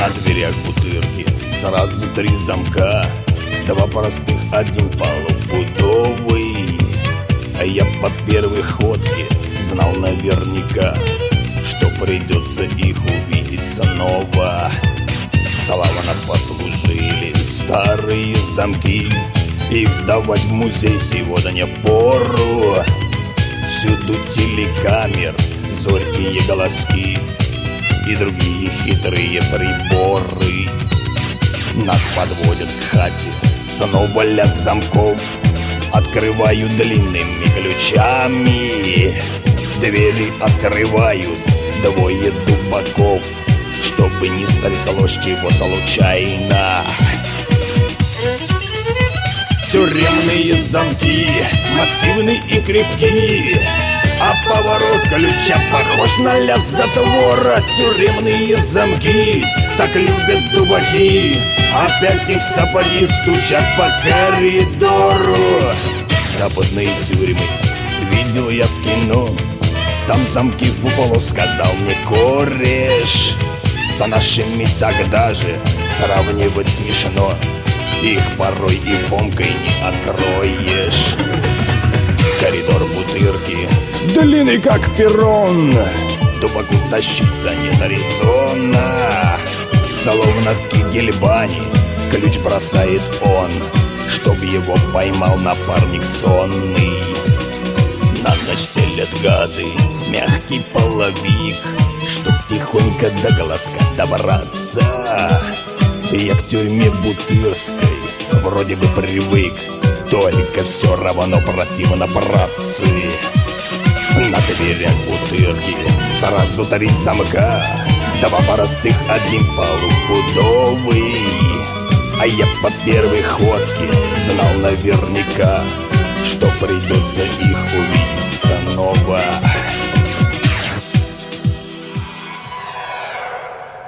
На дверях бутырки сразу 3 замка, 2 простых, 1 полупудовый. А я по первой ходке знал наверняка, что придется их увидеть снова. Слава нам послужили старые замки, их сдавать в музей сегодня пору. Всюду телекамер, зоркие голоски и другие хитрые приборы. Нас подводят к хате, снова лязг замков. Открываю длинными ключами, двери открывают 2 дубаков, чтобы не стряслось чего случайно. Тюремные замки массивные и крепкие, а поворот ключа похож на лязг затвора. Тюремные замки так любят дубаки, опять их сапоги стучат по коридору. Западные тюрьмы видел я в кино, там замки в углу, сказал мне кореш. С нашими тогда же сравнивать смешно, их порой и фомкой не откроешь. Коридор бутырки длинный как перрон, дубаку тащиться нет резона. Словно в Кигельбане ключ бросает он, чтоб его поймал напарник сонный. На ночь стелят гады мягкий половик, чтоб тихонько до голоска добраться. Я к тюрьме бутырской вроде бы привык, только все равно противно, братцы. На дверях бутырки сразу 3 замка, 2 простых, 1 полупудовый. А я по первой ходке знал наверняка, что придется их